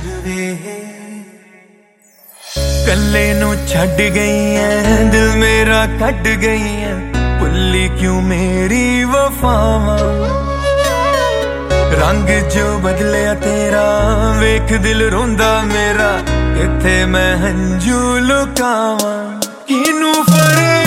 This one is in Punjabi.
ਵੇ ਕੱਲੇ ਨੂੰ ਛੱਡ ਗਈ ਐ ਦਿਲ ਮੇਰਾ ਕੱਢ ਗਈ ਐ ਭੁੱਲੀ ਕਿਉਂ ਮੇਰੀ ਵਫਾਵਾਂ ਰੰਗ ਜੋ ਬਦਲਿਆ ਤੇਰਾ ਵੇਖ ਦਿਲ ਰੋਂਦਾ ਮੇਰਾ ਕਿੱਥੇ ਮੈਂ ਹੰਝੂ ਲੁਕਾਵਾਂ ਕਿਨੂੰ ਫਰੇ